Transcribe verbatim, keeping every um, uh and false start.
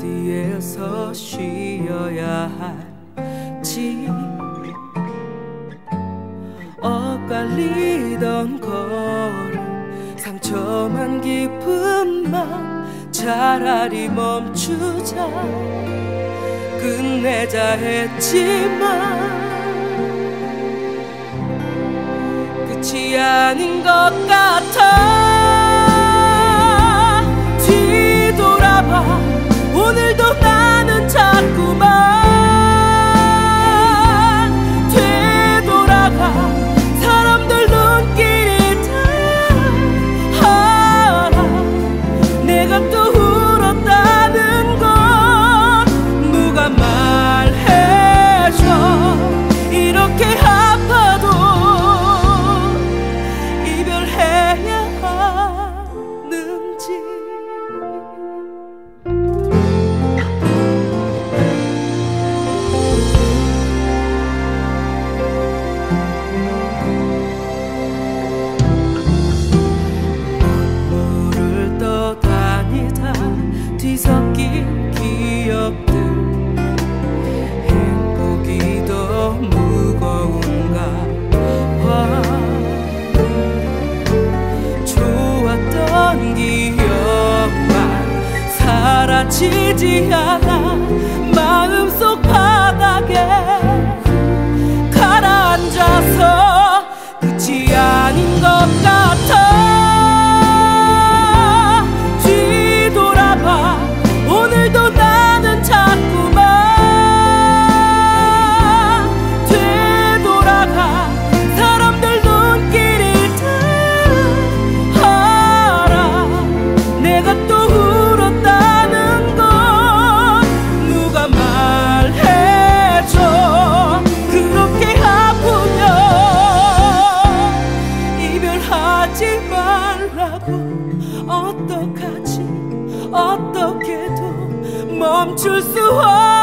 어디에서 쉬어야 할지 엇갈리던 걸음 상처만 깊은 맘 차라리 멈추자 끝내자 했지만 끝이 아닌 것 같아. 뒤돌아봐 오늘도 나는 자꾸만 되돌아가 사람들 눈길이 다 알아. 내가 또 울었다는 건 누가 말해줘. 이렇게 아파도 이별해야 하는지. 물을 떠다니다 뒤섞인 기억들 행복이 더 무거운가 봐. 좋았던 기억만 사라지지 않아. 마음속 바닥에 가라앉아서 끝이 아닌 것 같아. 뒤돌아봐 오늘도 나는 자꾸만 되돌아가 사람들 눈길이 다 알아. 내가 또 울었다는 건 누가 말해줘. 그렇게 아프면 이별하지 말라고. 어떡하지 어떻게도 멈출 수 없어.